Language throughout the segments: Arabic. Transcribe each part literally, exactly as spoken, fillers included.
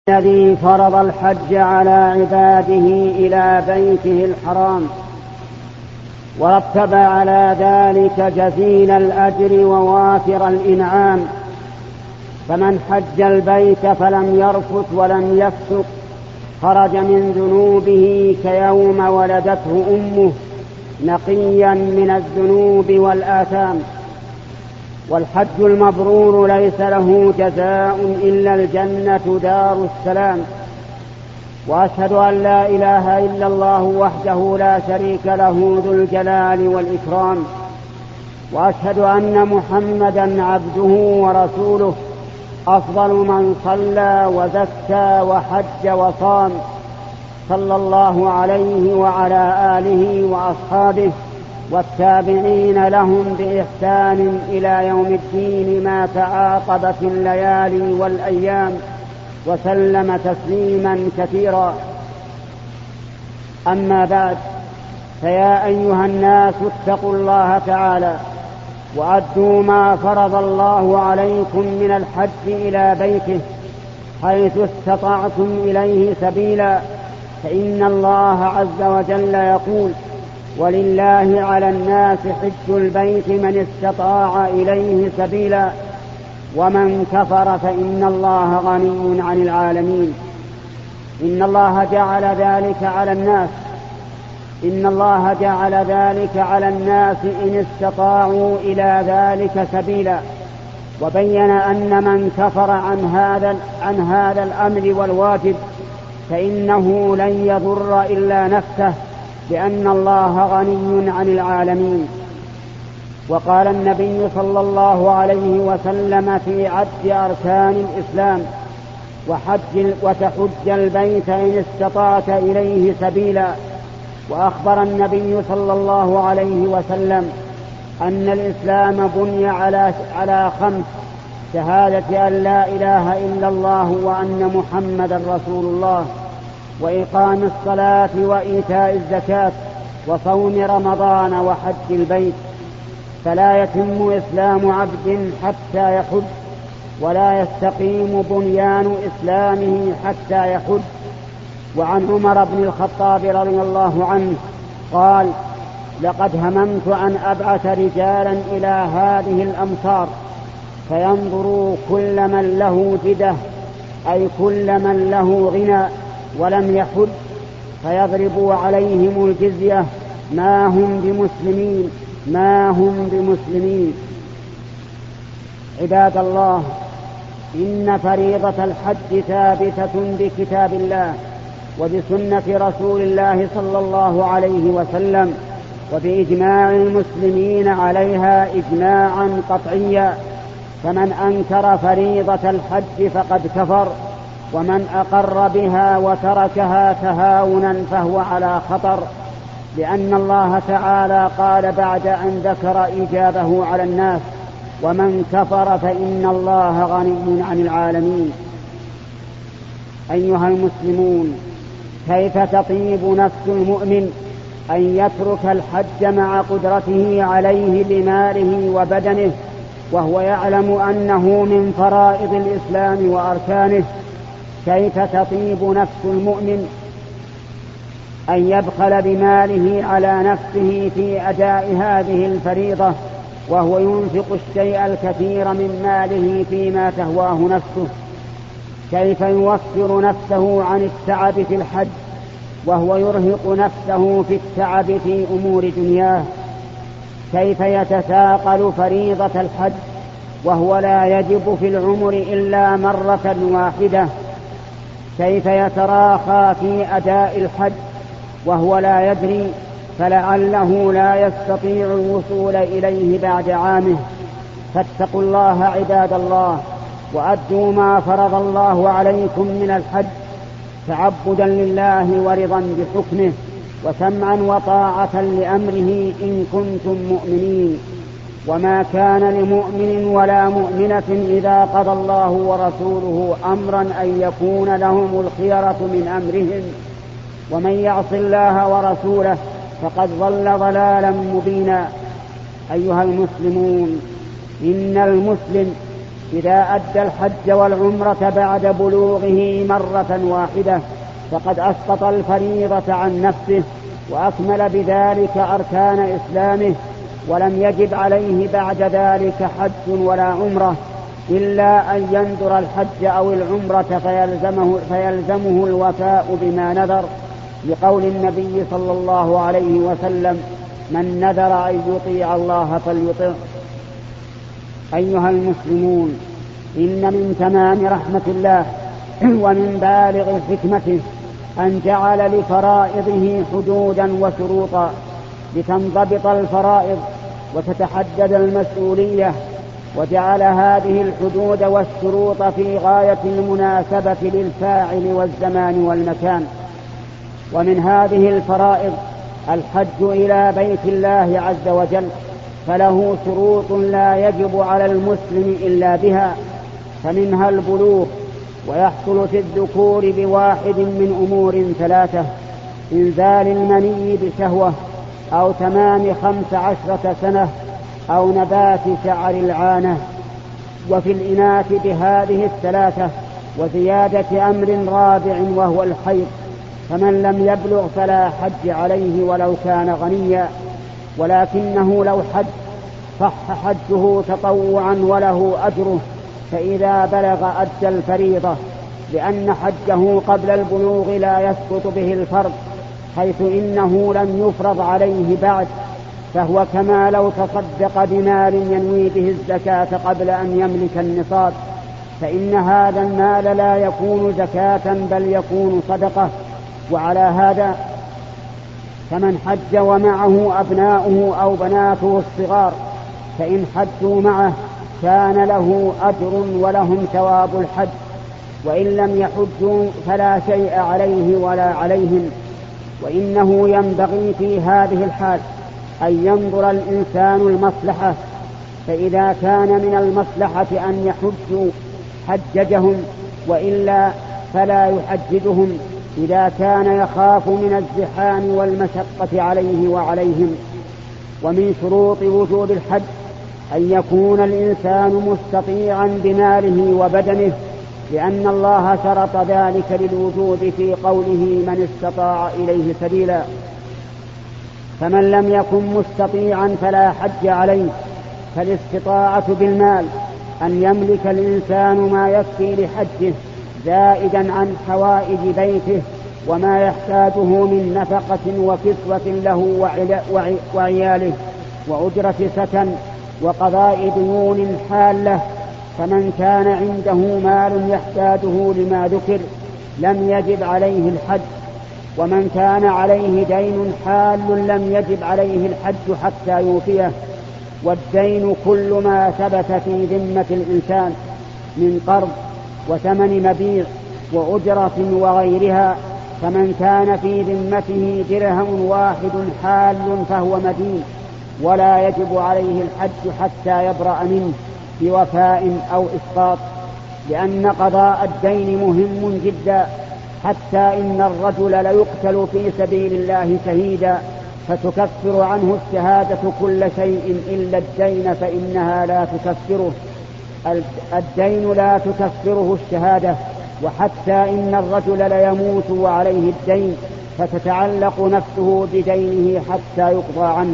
الذي فرض الحج على عباده إلى بيته الحرام ورتب على ذلك جزيل الأجر ووافر الإنعام. فمن حج البيت فلم يرفث ولم يفسق خرج من ذنوبه كيوم ولدته أمه نقيا من الذنوب والآثام. والحج المبرور ليس له جزاء إلا الجنة دار السلام. وأشهد أن لا إله إلا الله وحده لا شريك له ذو الجلال والإكرام. وأشهد أن محمدا عبده ورسوله أفضل من صلى وزكى وحج وصام، صلى الله عليه وعلى آله وأصحابه والتابعين لهم بإحسان إلى يوم الدين ما تعاقبت الليالي والأيام، وسلم تسليما كثيرا. أما بعد، فيا أيها الناس اتقوا الله تعالى وأدوا ما فرض الله عليكم من الحج إلى بيته حيث استطعتم إليه سبيلا، فإن الله عز وجل يقول: ولله على الناس حج البيت من استطاع إليه سبيلا ومن كفر فإن الله غني عن العالمين. إن الله جعل ذلك على الناس إن الله جعل ذلك على الناس إن استطاعوا إلى ذلك سبيلا، وبين أن من كفر عن هذا عن هذا الأمر والواجب فإنه لن يضر إلا نفسه، لأن الله غني عن العالمين. وقال النبي صلى الله عليه وسلم في عد أركان الإسلام: وحج وتحج البيت إن استطعت إليه سبيلا. وأخبر النبي صلى الله عليه وسلم أن الإسلام بني على على خمس: شهادة أن لا إله إلا الله وأن محمدا رسول الله، وإقام الصلاة وإيتاء الزكاة وصوم رمضان وحج البيت. فلا يتم إسلام عبد حتى يحج، ولا يستقيم بنيان إسلامه حتى يحج. وعن عمر بن الخطاب رضي الله عنه قال: لقد هممت أن أبعث رجالا إلى هذه الأمصار فينظروا كل من له جدة، أي كل من له غنى ولم يحج، فيضربوا عليهم الجزية ما هم بمسلمين ما هم بمسلمين. عباد الله، إن فريضة الحج ثابتة بكتاب الله وبسنة رسول الله صلى الله عليه وسلم، وبإجماع المسلمين عليها إجماعا قطعيا. فمن أنكر فريضة الحج فقد كفر، ومن أقر بها وتركها تهاونا فهو على خطر، لأن الله تعالى قال بعد أن ذكر إيجابه على الناس: ومن كفر فإن الله غني عن العالمين. أيها المسلمون، كيف تطيب نفس المؤمن أن يترك الحج مع قدرته عليه بماله وبدنه، وهو يعلم أنه من فرائض الإسلام وأركانه؟ كيف تطيب نفس المؤمن أن يبخل بماله على نفسه في أداء هذه الفريضة، وهو ينفق الشيء الكثير من ماله فيما تهواه نفسه؟ كيف يوفر نفسه عن التعب في الحج وهو يرهق نفسه في التعب في أمور دنياه؟ كيف يتثاقل فريضة الحج وهو لا يجب في العمر إلا مرة واحدة؟ كيف يتراخى في أداء الحج وهو لا يدري، فلعله لا يستطيع الوصول إليه بعد عامه؟ فاتقوا الله عباد الله، وأدوا ما فرض الله عليكم من الحج تعبدا لله ورضا بحكمه وسمعا وطاعة لأمره إن كنتم مؤمنين. وما كان لمؤمن ولا مؤمنة إذا قضى الله ورسوله أمرا أن يكون لهم الخيرة من أمرهم، ومن يعص الله ورسوله فقد ضل ضلالا مبينا. أيها المسلمون، إن المسلم إذا أدى الحج والعمرة بعد بلوغه مرة واحدة فقد أسقط الفريضة عن نفسه وأكمل بذلك أركان إسلامه، ولم يجب عليه بعد ذلك حج ولا عمرة إلا أن ينذر الحج أو العمرة فيلزمه, فيلزمه الوفاء بما نذر، لقول النبي صلى الله عليه وسلم: من نذر أن يطيع الله فليطع. أيها المسلمون، إن من تمام رحمة الله ومن بالغ حكمته أن جعل لفرائضه حدودا وشروطا لتنضبط الفرائض وتتحدد المسؤولية، وجعل هذه الحدود والشروط في غاية المناسبة للفاعل والزمان والمكان. ومن هذه الفرائض الحج إلى بيت الله عز وجل، فله شروط لا يجب على المسلم إلا بها، فمنها البلوغ، ويحصل في الذكور بواحد من أمور ثلاثة: إنزال المني بشهوة، أو تمام خمس عشرة سنة، أو نبات شعر العانة. وفي الإناث بهذه الثلاثة وزيادة أمر رابع وهو الحيض، فمن لم يبلغ فلا حج عليه ولو كان غنيا، ولكنه لو حج صح حجه تطوعا وله أجره، فإذا بلغ أدى الفريضة، لأن حجه قبل البلوغ لا يسقط به الفرض، حيث إنه لم يفرض عليه بعد، فهو كما لو تصدق بمال ينوي به الزكاة قبل أن يملك النصاب، فإن هذا المال لا يكون زكاة بل يكون صدقة. وعلى هذا فمن حج ومعه أبناؤه أو بناته الصغار فإن حجوا معه كان له أجر ولهم ثواب الحج، وإن لم يحجوا فلا شيء عليه ولا عليهم. وإنه ينبغي في هذه الحال أن ينظر الإنسان المصلحة، فإذا كان من المصلحة أن يحجوا حججهم، وإلا فلا يحججهم إذا كان يخاف من الزحام والمشقة عليه وعليهم. ومن شروط وجوب الحج أن يكون الإنسان مستطيعا بماله وبدنه، لأن الله شرط ذلك للوجوب في قوله: من استطاع إليه سبيلا. فمن لم يكن مستطيعا فلا حج عليه، فالاستطاعة بالمال أن يملك الإنسان ما يكفي لحجه زائدا عن حوائج بيته وما يحتاجه من نفقة وكسوة له وعياله وأجرة سكن وقضاء ديون حالة. فمن كان عنده مال يحتاجه لما ذكر لم يجب عليه الحج، ومن كان عليه دين حال لم يجب عليه الحج حتى يوفيه. والدين كل ما ثبت في ذمة الإنسان من قرض وثمن مبيع وأجرة وغيرها، فمن كان في ذمته درهم واحد حال فهو مدين، ولا يجب عليه الحج حتى يبرأ منه بوفاء أو إسقاط، لأن قضاء الدين مهم جدا، حتى إن الرجل ليقتل في سبيل الله شهيدا فتكفر عنه الشهادة كل شيء إلا الدين، فإنها لا تكفره. الدين لا تكفره الشهادة، وحتى إن الرجل ليموت وعليه الدين فتتعلق نفسه بدينه حتى يقضى عنه.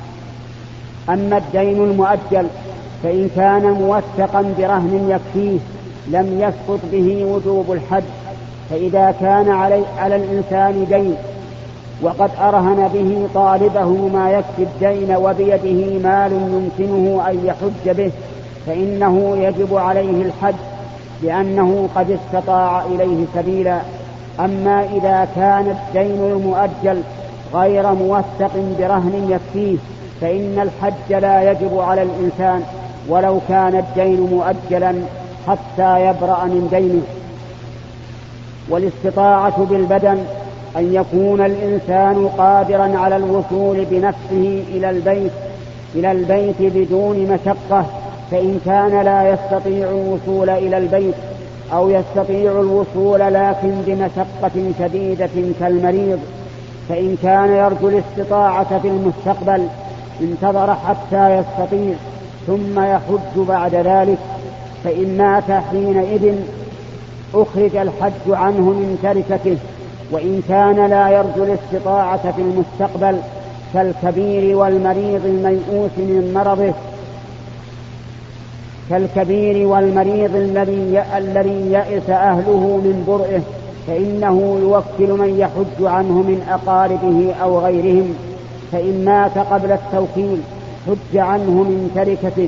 أما الدين المؤجل فإن كان موثقا برهن يكفيه لم يسقط به وجوب الحج. فإذا كان علي على الإنسان دين وقد أرهن به طالبه ما يكفي الدين وبيده مال يمكنه أن يحج به فإنه يجب عليه الحج، لأنه قد استطاع إليه سبيلا. أما إذا كان الدين المؤجل غير موثق برهن يكفيه فإن الحج لا يجب على الإنسان ولو كان الدين مؤجلا حتى يبرأ من دينه. والاستطاعة بالبدن أن يكون الإنسان قادرا على الوصول بنفسه إلى البيت إلى البيت بدون مشقة، فإن كان لا يستطيع الوصول إلى البيت أو يستطيع الوصول لكن بمشقة شديدة كالمريض، فإن كان يرجو الاستطاعة في المستقبل انتظر حتى يستطيع ثم يحج بعد ذلك. فإن مات حينئذ أخرج الحج عنه من تركته، وإن كان لا يرجو الاستطاعة في المستقبل كالكبير والمريض الميؤوس من مرضه كالكبير والمريض الذي يئس أهله من برئه، فإنه يوكل من يحج عنه من أقاربه أو غيرهم، فإن مات قبل التوكيل حج عنه من تركته.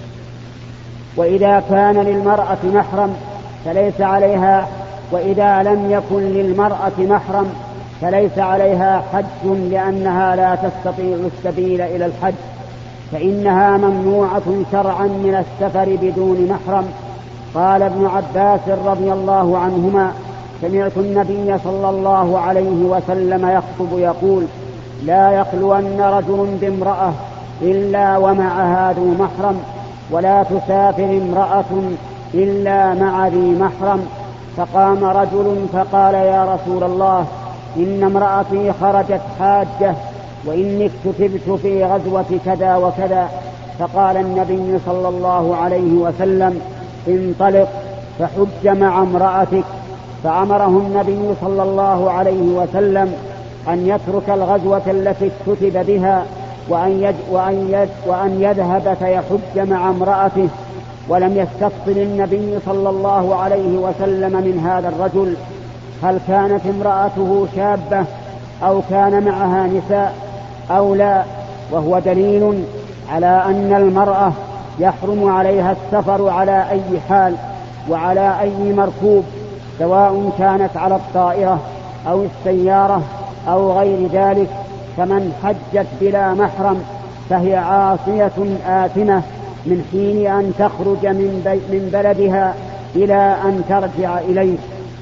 وإذا كان للمرأة محرم فليس عليها وإذا لم يكن للمرأة محرم فليس عليها حج، لأنها لا تستطيع السبيل إلى الحج، فإنها ممنوعة شرعا من السفر بدون محرم. قال ابن عباس رضي الله عنهما: سمعت النبي صلى الله عليه وسلم يخطب يقول: لا يخلون رجل بامرأة إلا ومعها ذو محرم، ولا تسافر امرأة إلا مع ذي محرم. فقام رجل فقال: يا رسول الله، إن امرأتي خرجت حاجة وإني اكتتبت في غزوة كذا وكذا. فقال النبي صلى الله عليه وسلم: انطلق فحج مع امرأتك. فأمره النبي صلى الله عليه وسلم أن يترك الغزوة التي اكتتب بها وأن, وأن, وأن يذهب فيحج مع امرأته. ولم يستفصل النبي صلى الله عليه وسلم من هذا الرجل هل كانت امرأته شابة أو كان معها نساء أو لا، وهو دليل على أن المرأة يحرم عليها السفر على أي حال وعلى أي مركوب، سواء كانت على الطائرة أو السيارة أو غير ذلك. فمن حجت بلا محرم فهي عاصية آثمة من حين أن تخرج من بلدها إلى أن ترجع إليه.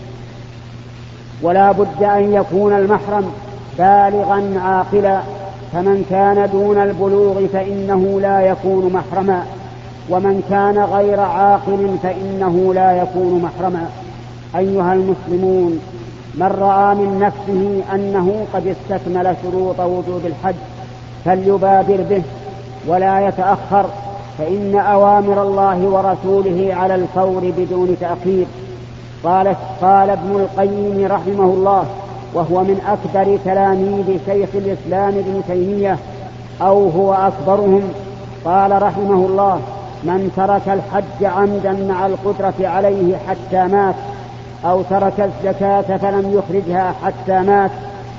ولا بد أن يكون المحرم بالغا عاقلا، فمن كان دون البلوغ فإنه لا يكون محرما، ومن كان غير عاقل فإنه لا يكون محرما. أيها المسلمون، من رأى من نفسه أنه قد استكمل شروط وجوب الحج فليبادر به ولا يتأخر، فإن أوامر الله ورسوله على الفور بدون تأخير. قال, قال ابن القيم رحمه الله، وهو من أكبر تلاميذ شيخ الإسلام ابن تيمية أو هو أكبرهم، قال رحمه الله: من ترك الحج عمدا مع القدرة عليه حتى مات، أو ترك الزكاة فلم يخرجها حتى مات،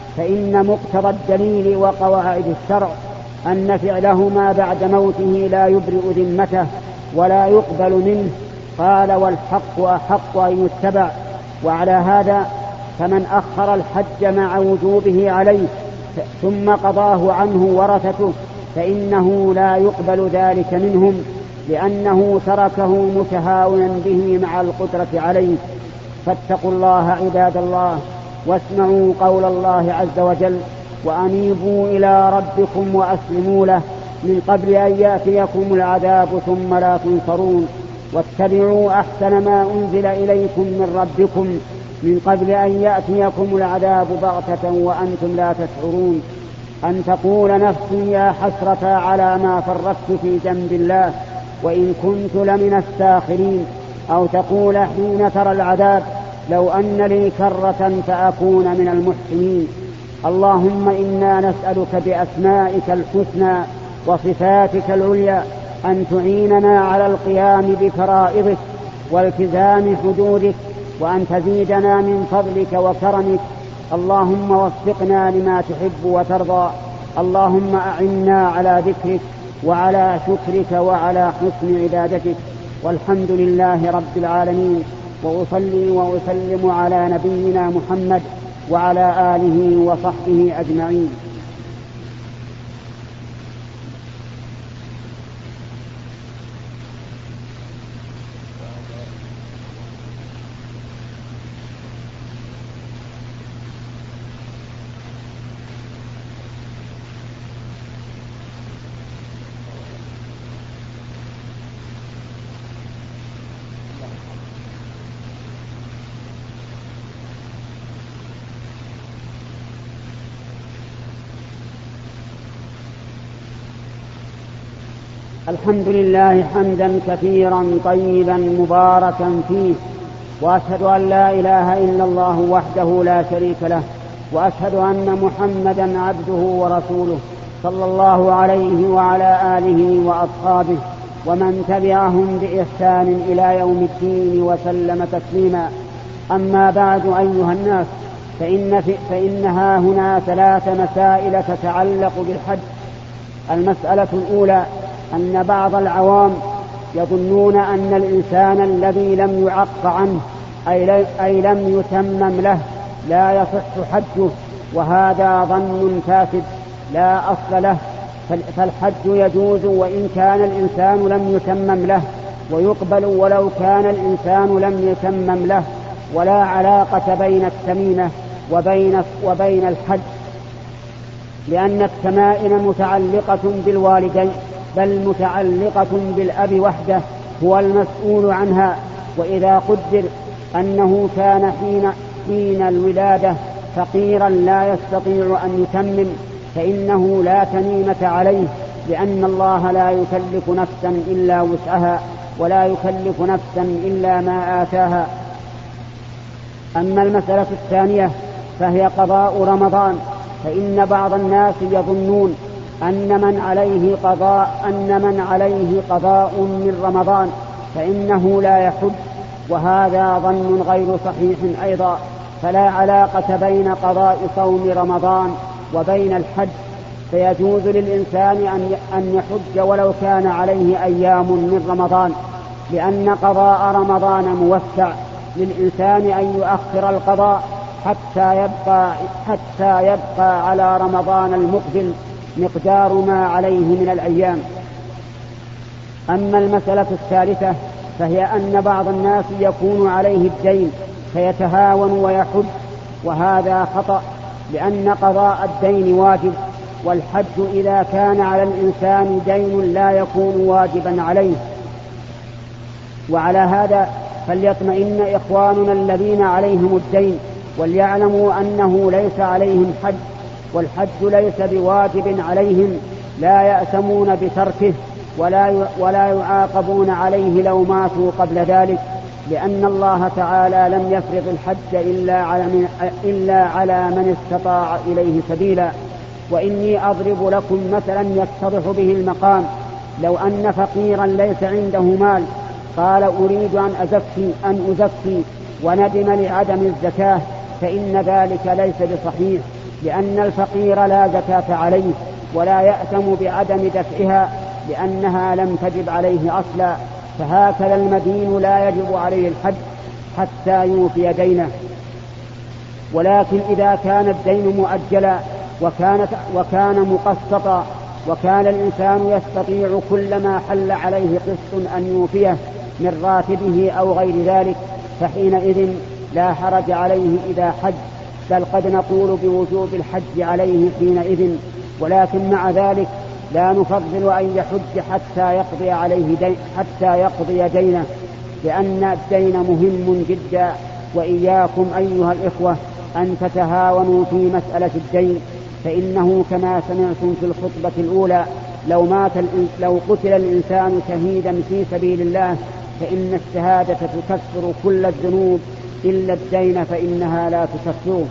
فإن مقتضى الدليل وقواعد الشرع أن فعلهما بعد موته لا يبرئ ذمته ولا يقبل منه. قال: والحق أحق أن يتبع. وعلى هذا فمن أخر الحج مع وجوبه عليه ثم قضاه عنه ورثته فإنه لا يقبل ذلك منهم، لأنه تركه متهاونا به مع القدرة عليه. فاتقوا الله عباد الله، واسمعوا قول الله عز وجل: وأنيبوا إلى ربكم وأسلموا له من قبل أن يأتيكم العذاب ثم لا تنصرون، واتبعوا أحسن ما أنزل إليكم من ربكم من قبل أن يأتيكم العذاب بغتة وأنتم لا تشعرون. أن تقول نفسي يا حسرة على ما فرطت في جنب الله وإن كنت لمن الساخرين، أو تقول حين ترى العذاب لو أن لي كرة فأكون من المحسنين. اللهم إنا نسألك بأسمائك الحسنى وصفاتك العليا أن تعيننا على القيام بفرائضك والتزام حدودك، وأن تزيدنا من فضلك وكرمك. اللهم وفقنا لما تحب وترضى. اللهم أعنا على ذكرك وعلى شكرك وعلى حسن عبادتك. والحمد لله رب العالمين، وأصلي وأسلم على نبينا محمد وعلى آله وصحبه أجمعين. الحمد لله حمدا كثيرا طيبا مباركا فيه، وأشهد أن لا إله إلا الله وحده لا شريك له، وأشهد أن محمدا عبده ورسوله صلى الله عليه وعلى آله وأصحابه ومن تبعهم بإحسان إلى يوم الدين وسلم تسليما. أما بعد أيها الناس، فإن في فإنها هنا ثلاث مسائل تتعلق بالحج. المسألة الأولى أن بعض العوام يظنون أن الإنسان الذي لم يعق عنه أي لم يتمم له لا يصح حجه، وهذا ظن فاسد لا أصل له، فالحج يجوز وإن كان الإنسان لم يتمم له، ويقبل ولو كان الإنسان لم يتمم له، ولا علاقة بين التميمة وبين, وبين الحج، لأن التمائم متعلقة بالوالدين، بل متعلقة بالأب وحده هو المسؤول عنها. وإذا قدر أنه كان حين, حين الولادة فقيرا لا يستطيع أن يتمم فإنه لا تميمة عليه، لأن الله لا يكلف نفسا إلا وسعها، ولا يكلف نفسا إلا ما آتاها. أما المسألة الثانية فهي قضاء رمضان، فإن بعض الناس يظنون أن من عليه قضاء أن من عليه قضاء من رمضان فإنه لا يحج، وهذا ظن غير صحيح أيضا، فلا علاقة بين قضاء صوم رمضان وبين الحج، فيجوز للإنسان أن يحج ولو كان عليه أيام من رمضان، لأن قضاء رمضان موسع للإنسان أن يؤخر القضاء حتى يبقى, حتى يبقى على رمضان المقبل مقدار ما عليه من الأيام. أما المسألة الثالثة فهي أن بعض الناس يكون عليه الدين فيتهاون ويحج، وهذا خطأ، لأن قضاء الدين واجب، والحج إذا كان على الإنسان دين لا يكون واجبا عليه. وعلى هذا فليطمئن إخواننا الذين عليهم الدين وليعلموا أنه ليس عليهم حج، والحج ليس بواجب عليهم، لا يأثمون بتركه ولا ولا يعاقبون عليه لو ماتوا قبل ذلك، لأن الله تعالى لم يفرض الحج إلا على من, إلا على من استطاع إليه سبيلا. وإني أضرب لكم مثلا يتضح به المقام. لو أن فقيرا ليس عنده مال قال أريد أن أزكي, أن أزكي وندم لعدم الزكاة، فإن ذلك ليس بصحيح، لأن الفقير لا زكاة عليه ولا يأثم بعدم دفعها، لأنها لم تجب عليه أصلا. فهكذا المدين لا يجب عليه الحج حتى يوفي دينه. ولكن إذا كان الدين مؤجلا وكانت وكان مقسطا وكان الإنسان يستطيع كلما حل عليه قسط أن يوفيه من راتبه أو غير ذلك، فحينئذ لا حرج عليه إذا حج، بل قد نقول بوجوب الحج عليه حينئذ، ولكن مع ذلك لا نفضل أن يحج حتى يقضي عليه دين حتى يقضي دينه، لأن الدين مهم جدا. وإياكم أيها الإخوة أن تتهاونوا في مسألة الدين، فإنه كما سمعتم في الخطبة الأولى لو مات لو قتل الإنسان شهيدا في سبيل الله فإن الشهادة تكفر كل الذنوب إلا الدين فإنها لا تكفره.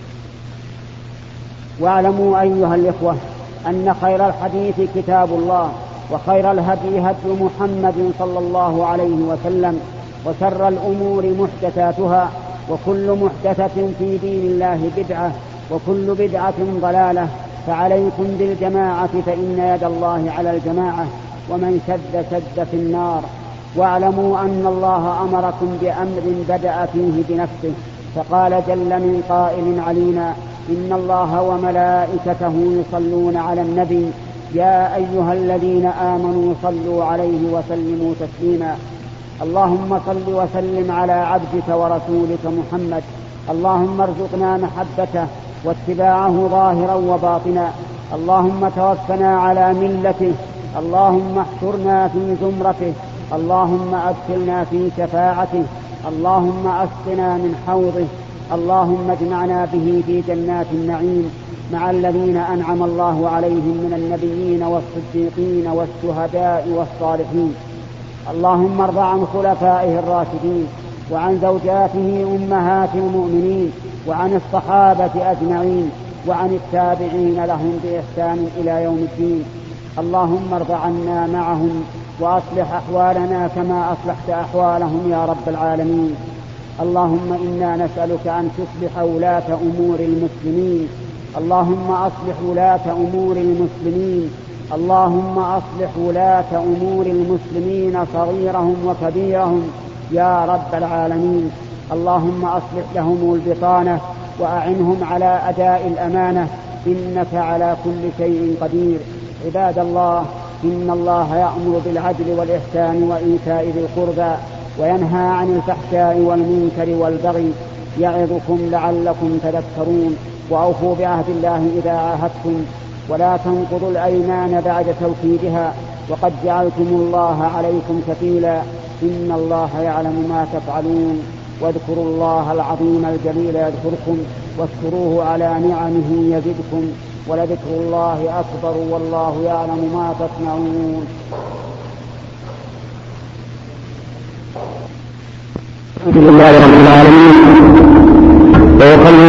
واعلموا أيها الإخوة أن خير الحديث كتاب الله، وخير الهدي هدي محمد صلى الله عليه وسلم، وشر الأمور محدثاتها، وكل محدثة في دين الله بدعة، وكل بدعة ضلالة، فعليكم بالجماعة فإن يد الله على الجماعة، ومن شد شد في النار. واعلموا أن الله أمركم بأمر بدأ فيه بنفسه، فقال جل من قائل علينا: إن الله وملائكته يصلون على النبي يا أيها الذين آمنوا صلوا عليه وسلموا تسليما. اللهم صل وسلم على عبدك ورسولك محمد، اللهم ارزقنا محبته واتباعه ظاهرا وباطنا، اللهم توفنا على ملته، اللهم احشرنا في زمرته، اللهم أدخلنا في شفاعته، اللهم أسقنا من حوضه، اللهم اجمعنا به في جنات النعيم، مع الذين أنعم الله عليهم من النبيين والصديقين والشهداء والصالحين. اللهم ارض عن خلفائه الراشدين وعن زوجاته أمهات المؤمنين وعن الصحابة أجمعين وعن التابعين لهم بإحسان إلى يوم الدين. اللهم ارض عنا معهم وأصلح أحوالنا كما أصلحت أحوالهم يا رب العالمين. اللهم إنا نسألك أن تصلح ولاة أمور المسلمين. اللهم أصلح ولاة أمور المسلمين. اللهم أصلح ولاة أمور المسلمين صغيرهم وكبيرهم يا رب العالمين. اللهم أصلح لهم البطانة وأعنهم على أداء الأمانة إنك على كل شيء قدير. عباد الله، إن الله يأمر بالعدل والإحسان وإيتاء ذي القربى وينهى عن الفحشاء والمنكر والبغي يعظكم لعلكم تذكرون. وأوفوا بعهد الله إذا عاهدتم ولا تنقضوا الأيمان بعد توكيدها وقد جعلتم الله عليكم كفيلا إن الله يعلم ما تفعلون. واذكروا الله العظيم الجليل يذكركم واشكروه على نعمه يزدكم ولذكر الله أكبر والله يعلم ما تصنعون. الحمد لله رب العالمين.